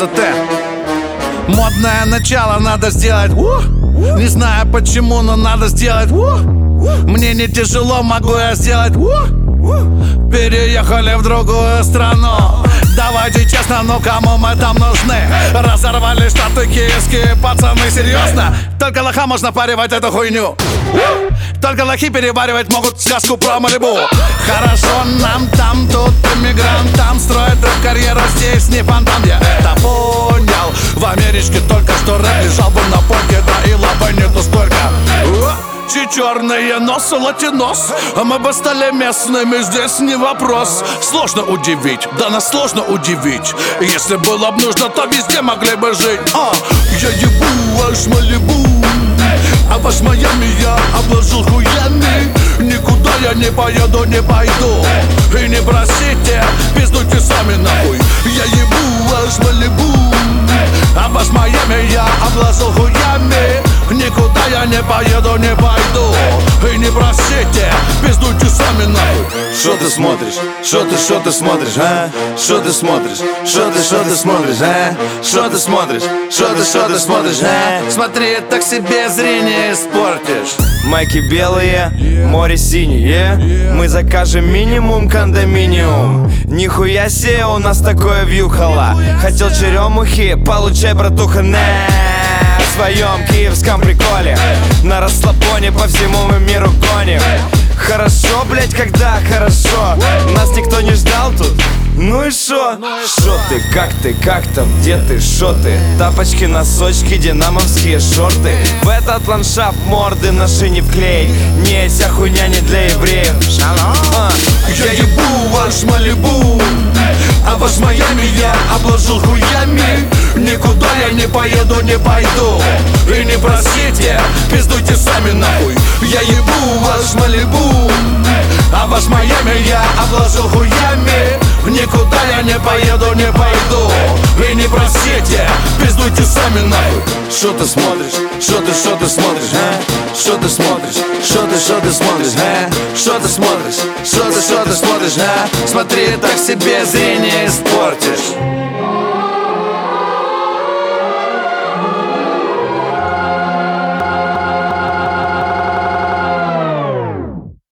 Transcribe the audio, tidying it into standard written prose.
ДЗТ. Модное начало надо сделать. Не знаю почему, но надо сделать. Мне не тяжело, могу я сделать. Переехали в другую страну. Давайте честно, ну кому мы там нужны? Разорвали штаты киевские пацаны, серьезно? Только лоха можно паривать эту хуйню. Только лохи переваривать могут сказку про Малибу. Хорошо нам там, тут иммигрантам строят рэп-карьеру здесь, не фонтан. Я это понял. В Америчке только что рэп лежал бы на полке, да и лапы нету столько. Черные носы, латинос, а мы бы стали местными, здесь не вопрос. Сложно удивить, да нас сложно удивить. Если было бы нужно, то везде могли бы жить. Я ебу ваш Малибу, а ваш Майами я обложил хуями. Никуда я не поеду, не пойду. И не просите, пиздуйте сами нахуй. Я ебу ваш Малибу, а ваш Майами я обложил хуями. Никуда я не поеду, не пойду. И не просите, пиздуйте сами нахуй. Что ты смотришь? Что ты смотришь, а? Что ты смотришь? Что ты смотришь, а? Что ты смотришь? Что ты смотришь, а? Смотри, так себе зрение испортишь. Майки белые, море синее. Мы закажем минимум кондоминиум. Нихуя себе у нас такое вьюхало. Хотел черемухи, получай, братуха, не. В своем киевском приколе на расслабоне по всему миру гоним. Хорошо, блять, когда хорошо. Нас никто не ждал тут. Ну и шо? Шо ты, как там, где ты, шо ты? Тапочки, носочки, динамовские шорты. В этот ландшафт морды наши не вклей. Не, вся хуйня не для евреев. Я ебу ваш Малибу, а ваш Майами я обложил хуями. Никуда я не поеду, не пойду. И не просите, пиздуйте сами нахуй. Я ебу ваш Малибу, а ваш Майами я обложил хуями. Никуда я не поеду, не пойду. И не просите, пиздуйте сами нахуй. Что ты смотришь? Что ты смотришь, а? Что ты смотришь? Что ты смотришь, а? Что ты смотришь? Что ты смотришь, а? Смотри, так себе зрение испортишь.